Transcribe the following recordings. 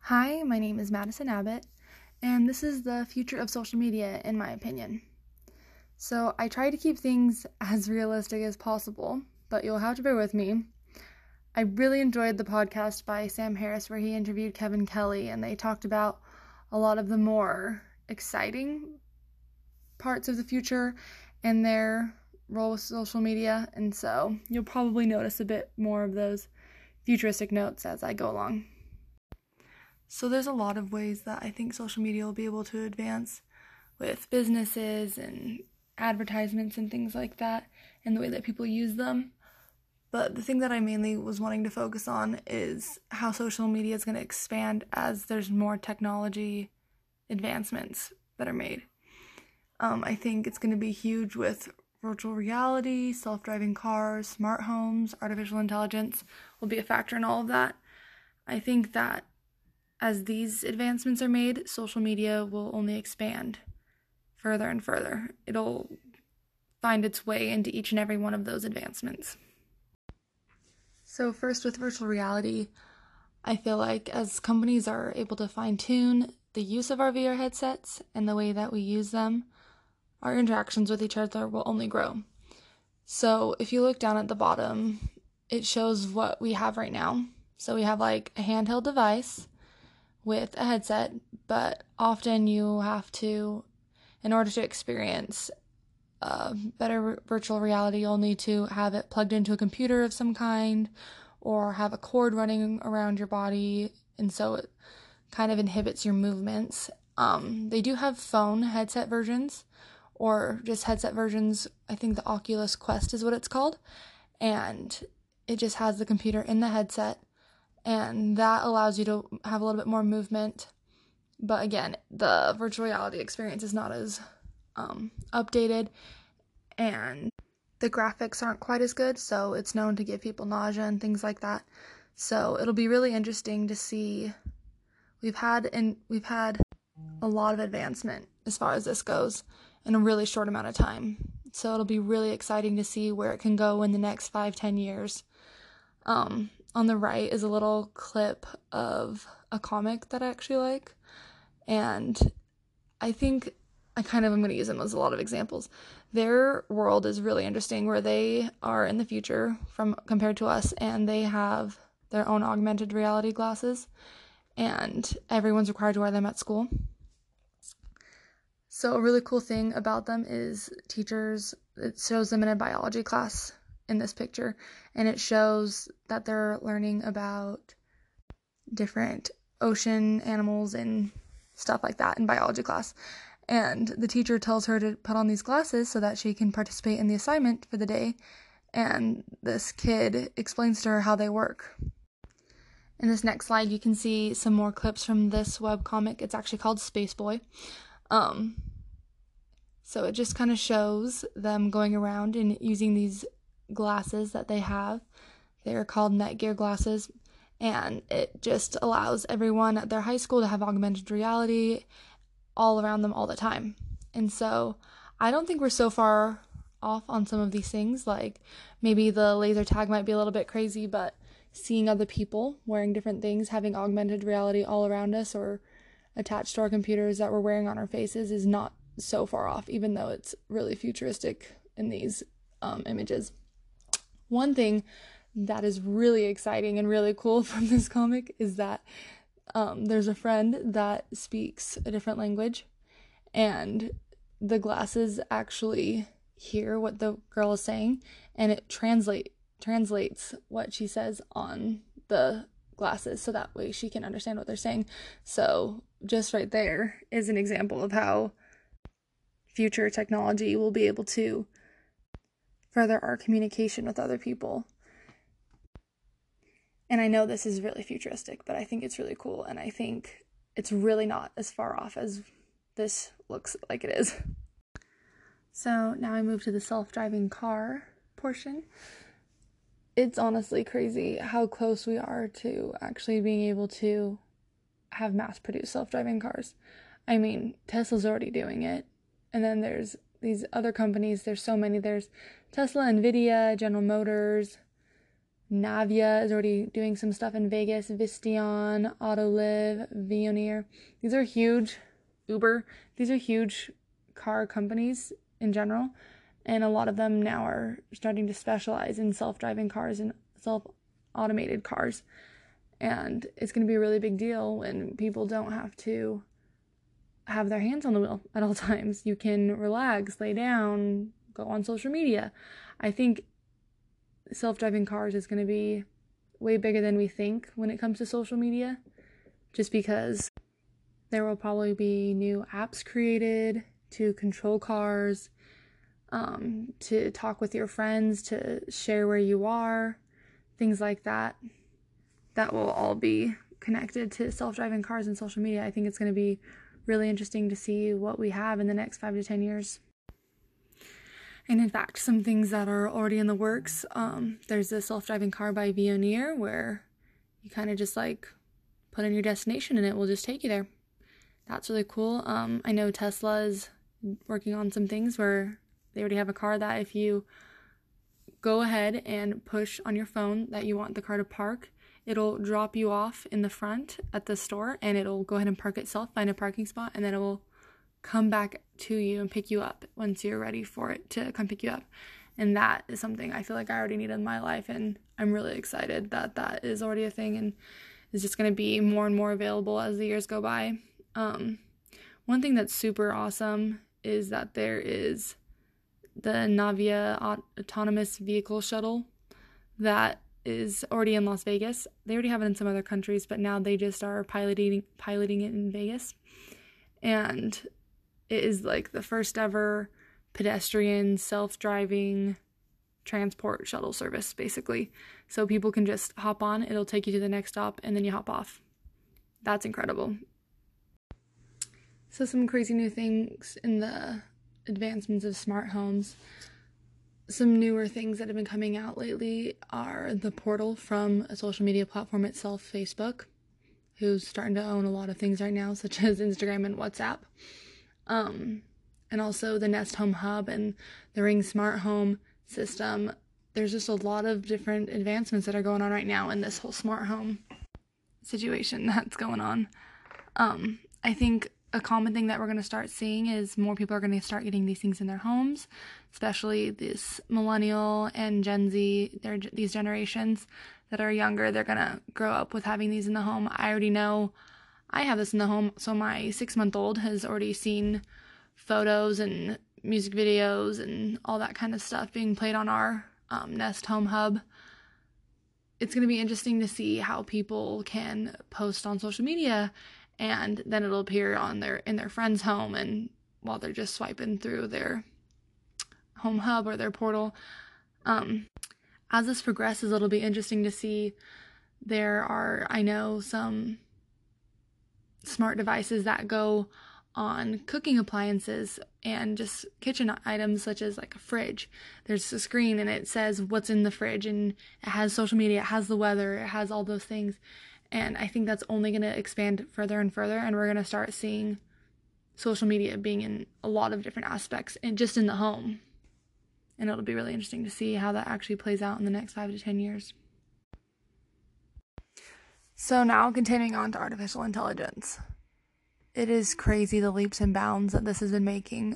Hi, my name is Madison Abbott, and this is the future of social media, in my opinion. So I try to keep things as realistic as possible, but you'll have to bear with me. I really enjoyed the podcast by Sam Harris where he interviewed Kevin Kelly, and they talked about a lot of the more exciting parts of the future and their role with social media, and so you'll probably notice a bit more of those futuristic notes as I go along. So there's a lot of ways that I think social media will be able to advance with businesses and advertisements and things like that, and the way that people use them. But the thing that I mainly was wanting to focus on is how social media is going to expand as there's more technology advancements that are made. I think it's going to be huge with virtual reality, self-driving cars, smart homes, artificial intelligence will be a factor in all of that. I think that as these advancements are made, social media will only expand further and further. It'll find its way into each and every one of those advancements. So first, with virtual reality, I feel like as companies are able to fine-tune the use of our VR headsets and the way that we use them, our interactions with each other will only grow. So if you look down at the bottom, it shows what we have right now. So we have like a handheld device with a headset, but often you have to, in order to experience better virtual reality, you'll need to have it plugged into a computer of some kind or have a cord running around your body, and so it kind of inhibits your movements. They do have phone headset versions or just headset versions. I think the Oculus Quest is what it's called, and it just has the computer in the headset, and that allows you to have a little bit more movement. But again, the virtual reality experience is not as updated, and the graphics aren't quite as good, so it's known to give people nausea and things like that. So it'll be really interesting to see. We've had a lot of advancement as far as this goes in a really short amount of time. So it'll be really exciting to see where it can go in the next 5-10 years. On the right is a little clip of a comic that I actually like, and I think I'm going to use them as a lot of examples. Their world is really interesting, where they are in the future compared to us, and they have their own augmented reality glasses, and everyone's required to wear them at school. So a really cool thing about them is teachers, it shows them in a biology class in this picture, and it shows that they're learning about different ocean animals and stuff like that in biology class. And the teacher tells her to put on these glasses so that she can participate in the assignment for the day, and this kid explains to her how they work. In this next slide, you can see some more clips from this webcomic. It's actually called Space Boy. So it just kind of shows them going around and using these glasses that they have. They're called Netgear glasses, and it just allows everyone at their high school to have augmented reality all around them all the time. And so I don't think we're so far off on some of these things. Like maybe the laser tag might be a little bit crazy, but seeing other people wearing different things, having augmented reality all around us or attached to our computers that we're wearing on our faces is not so far off, even though it's really futuristic in these images. One thing that is really exciting and really cool from this comic is that there's a friend that speaks a different language, and the glasses actually hear what the girl is saying, and it translates what she says on the glasses, so that way she can understand what they're saying. So just right there is an example of how future technology will be able to further our communication with other people. And I know this is really futuristic, but I think it's really cool, and I think it's really not as far off as this looks like it is. So now I move to the self-driving car portion. It's honestly crazy how close we are to actually being able to have mass-produced self-driving cars. I mean, Tesla's already doing it, and then there's these other companies. There's so many. There's Tesla, Nvidia, General Motors, Navia is already doing some stuff in Vegas. Visteon, Autoliv, Veoneer. These are huge. Uber. These are huge car companies in general. And a lot of them now are starting to specialize in self-driving cars and self-automated cars. And it's going to be a really big deal when people don't have to have their hands on the wheel at all times. You can relax, lay down, go on social media. I think self-driving cars is going to be way bigger than we think when it comes to social media, just because there will probably be new apps created to control cars, to talk with your friends, to share where you are, things like that. That will all be connected to self-driving cars and social media. I think it's going to be really interesting to see what we have in the next 5 to 10 years. And in fact, some things that are already in the works, there's a self-driving car by Veoneer where you kind of just like put in your destination and it will just take you there. That's really cool. I know Tesla is working on some things where they already have a car that if you go ahead and push on your phone that you want the car to park, it'll drop you off in the front at the store and it'll go ahead and park itself, find a parking spot, and then it will come back to you and pick you up once you're ready for it to come pick you up. And that is something I feel like I already need in my life, and I'm really excited that that is already a thing and is just going to be more and more available as the years go by. One thing that's super awesome is that there is the Navia autonomous vehicle shuttle that is already in Las Vegas. They already have it in some other countries, but now they just are piloting it in Vegas. And it is like the first ever pedestrian self-driving transport shuttle service, basically. So people can just hop on, it'll take you to the next stop, and then you hop off. That's incredible. So some crazy new things in the advancements of smart homes. Some newer things that have been coming out lately are the portal from a social media platform itself, Facebook, who's starting to own a lot of things right now, such as Instagram and WhatsApp. And also the Nest Home Hub and the Ring Smart Home system. There's just a lot of different advancements that are going on right now in this whole smart home situation that's going on. I think a common thing that we're going to start seeing is more people are going to start getting these things in their homes, especially this millennial and Gen Z, these generations that are younger. They're going to grow up with having these in the home. I already know I have this in the home, so my 6-month-old has already seen photos and music videos and all that kind of stuff being played on our Nest Home Hub. It's going to be interesting to see how people can post on social media, and then it'll appear in their friend's home, and while they're just swiping through their home hub or their portal. As this progresses, it'll be interesting to see. There are, I know, some smart devices that go on cooking appliances and just kitchen items, such as like a fridge. There's a screen and it says what's in the fridge, and it has social media, it has the weather, it has all those things. And I think that's only going to expand further and further, and we're going to start seeing social media being in a lot of different aspects and just in the home. And it'll be really interesting to see how that actually plays out in the next 5 to 10 years. So now continuing on to artificial intelligence. It is crazy the leaps and bounds that this has been making.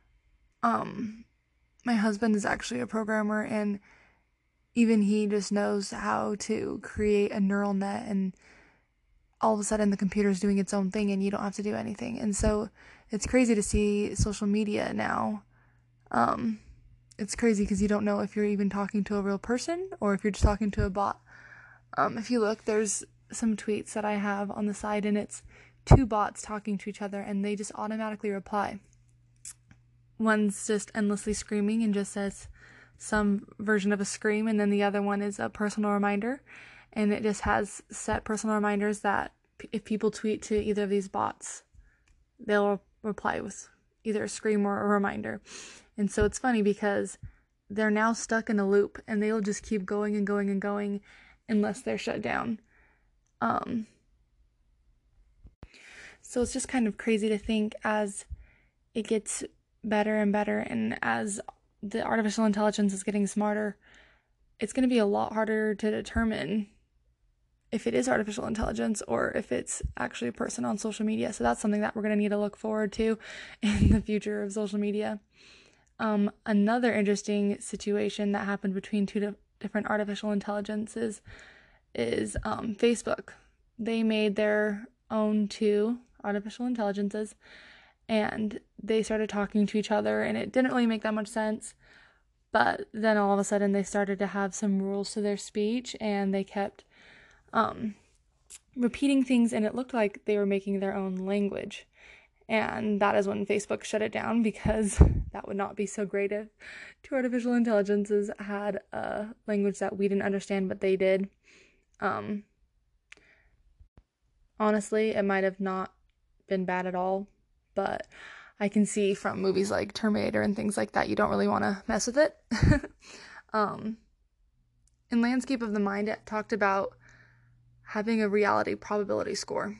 My husband is actually a programmer, and even he just knows how to create a neural net, and all of a sudden the computer's doing its own thing and you don't have to do anything. And so it's crazy to see social media now. It's crazy because you don't know if you're even talking to a real person or if you're just talking to a bot. If you look, there's some tweets that I have on the side, and it's 2 bots talking to each other, and they just automatically reply. One's just endlessly screaming and just says some version of a scream, and then the other one is a personal reminder, and it just has set personal reminders that if people tweet to either of these bots, they'll reply with either a scream or a reminder. And so it's funny because they're now stuck in a loop, and they'll just keep going and going and going unless they're shut down. So it's just kind of crazy to think as it gets better and better, and as the artificial intelligence is getting smarter, it's going to be a lot harder to determine if it is artificial intelligence or if it's actually a person on social media. So that's something that we're going to need to look forward to in the future of social media. Another interesting situation that happened between two different artificial intelligences is Facebook. They made their own two artificial intelligences, and they started talking to each other, and it didn't really make that much sense. But then all of a sudden they started to have some rules to their speech, and they kept repeating things, and it looked like they were making their own language. And that is when Facebook shut it down, because that would not be so great if two artificial intelligences had a language that we didn't understand, but they did. Honestly, it might have not been bad at all, but I can see from movies like Terminator and things like that, you don't really want to mess with it. In Landscape of the Mind, it talked about having a reality probability score.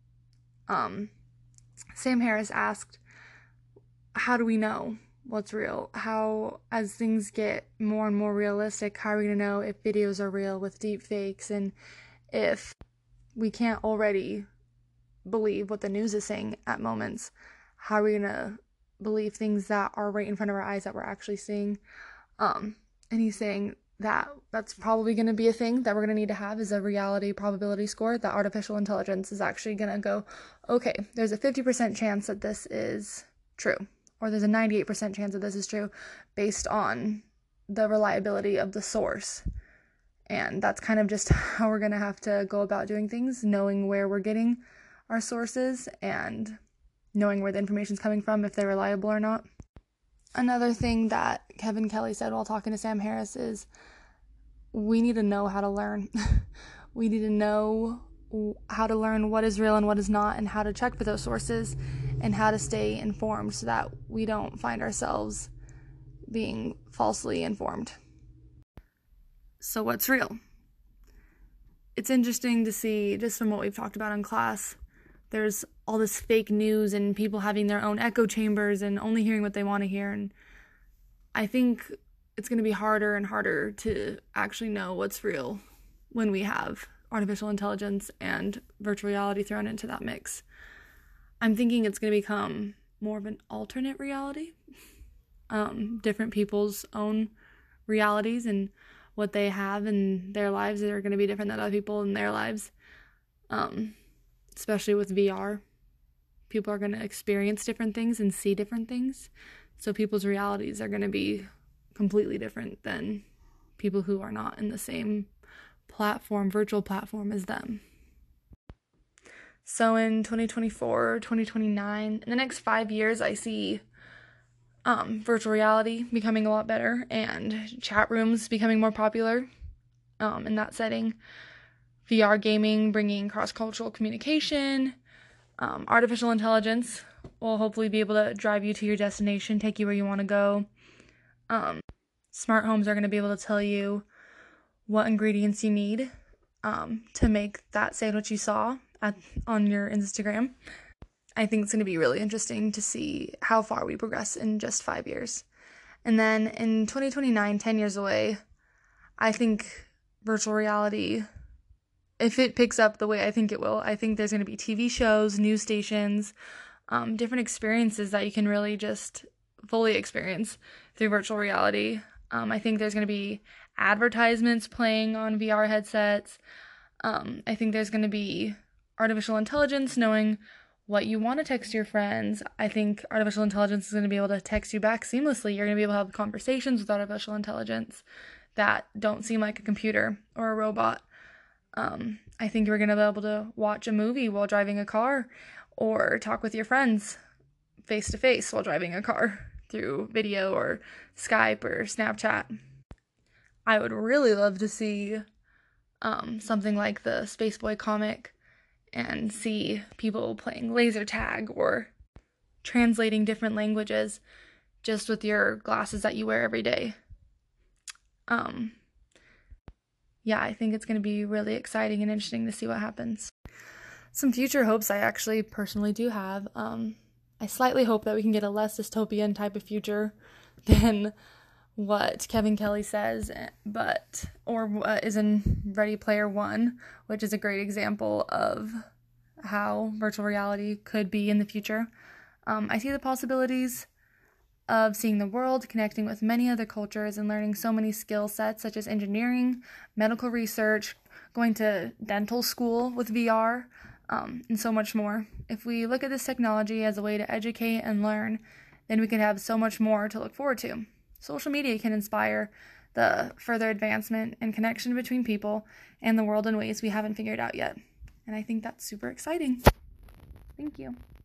Sam Harris asked, how do we know what's real? How, as things get more and more realistic, how are we going to know if videos are real with deep fakes, and if we can't already believe what the news is saying at moments, how are we going to believe things that are right in front of our eyes that we're actually seeing? And he's saying that that's probably going to be a thing that we're going to need to have, is a reality probability score, that artificial intelligence is actually going to go, okay, there's a 50% chance that this is true, or there's a 98% chance that this is true based on the reliability of the source. And that's kind of just how we're going to have to go about doing things, knowing where we're getting our sources and knowing where the information's coming from, if they're reliable or not. Another thing that Kevin Kelly said while talking to Sam Harris is, we need to know how to learn. We need to know how to learn what is real and what is not, and how to check for those sources, and how to stay informed so that we don't find ourselves being falsely informed. So what's real? It's interesting to see, just from what we've talked about in class, there's all this fake news and people having their own echo chambers and only hearing what they want to hear. And I think it's going to be harder and harder to actually know what's real when we have artificial intelligence and virtual reality thrown into that mix. I'm thinking it's going to become more of an alternate reality. Different people's own realities and what they have in their lives are going to be different than other people in their lives. Especially with VR. People are going to experience different things and see different things. So people's realities are going to be completely different than people who are not in the same virtual platform as them. So in 2024, 2029, in the next 5 years, I see virtual reality becoming a lot better and chat rooms becoming more popular in that setting. VR gaming bringing cross-cultural communication. Artificial intelligence will hopefully be able to drive you to your destination, take you where you want to go. Smart homes are going to be able to tell you what ingredients you need to make that sandwich you saw on your Instagram. I think it's going to be really interesting to see how far we progress in just 5 years. And then in 2029, 10 years away, I think virtual reality, if it picks up the way I think it will, I think there's going to be TV shows, news stations, different experiences that you can really just fully experience through virtual reality. I think there's going to be advertisements playing on VR headsets. I think there's going to be artificial intelligence knowing what you want to text your friends. I think artificial intelligence is going to be able to text you back seamlessly. You're going to be able to have conversations with artificial intelligence that don't seem like a computer or a robot. I think you're going to be able to watch a movie while driving a car, or talk with your friends face to face while driving a car through video or Skype or Snapchat. I would really love to see something like the Spaceboy comic and see people playing laser tag or translating different languages just with your glasses that you wear every day. Yeah, I think it's going to be really exciting and interesting to see what happens. Some future hopes I actually personally do have. I slightly hope that we can get a less dystopian type of future than what Kevin Kelly says, or what is in Ready Player One, which is a great example of how virtual reality could be in the future. I see the possibilities of seeing the world, connecting with many other cultures, and learning so many skill sets such as engineering, medical research, going to dental school with VR, and so much more. If we look at this technology as a way to educate and learn, then we can have so much more to look forward to. Social media can inspire the further advancement and connection between people and the world in ways we haven't figured out yet. And I think that's super exciting. Thank you.